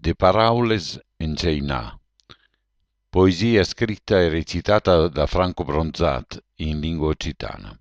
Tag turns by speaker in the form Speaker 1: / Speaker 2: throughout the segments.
Speaker 1: De paraules ensegnà. Poesia scritta e recitata da Franco Bronzat in lingua occitana.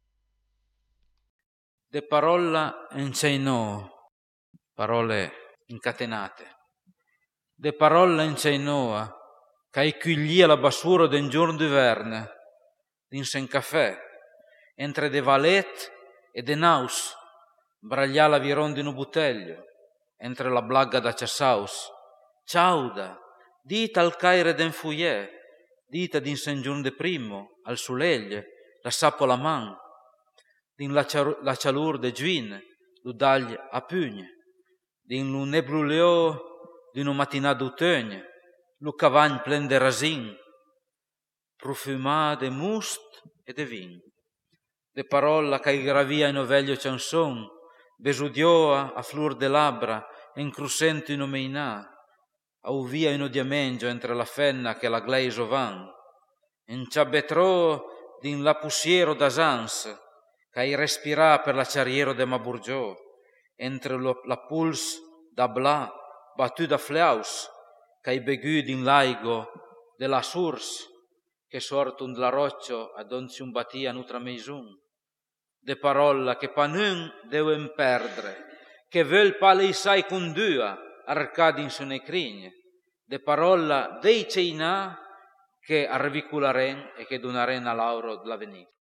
Speaker 2: De parolla ensegnò, parole incatenate. De parolla ensegnò, che cuglia la basura d'un giorno d'iverne, dins un caffè, entre de valet e de naus, braglia la viron di un butello, entre la blagga da ciassaus. Ciauda, dita al caire den fuiè, dita dins un giorno de primo, al soleil, la sappo la man, din la cialur de giuin, lu dagli a pugne, din lu nebruleo d'una mattinà d'autogno, lu cavagn plen de rasin, profumà de must e de vin. De parola che gravia in veglio chanson, besudioa a flor de labbra, incrusente in omeinà, au via in odiamengio entre la fenna che la gleiso van, inciabetrò din la pusiero d'asans, che respirà per la ciariero de Maburgiò, entre la puls da bla, battu da fleaus, che begù din laigo de la surs, che sortun la roccio ad onzi un batia nutra meisun. De parola che panun deuen perdere, che vel paleisai condua, arcadi in sune crigne, de parola dei ceinà che arvicularen e che donaren a l'auro l'avenir.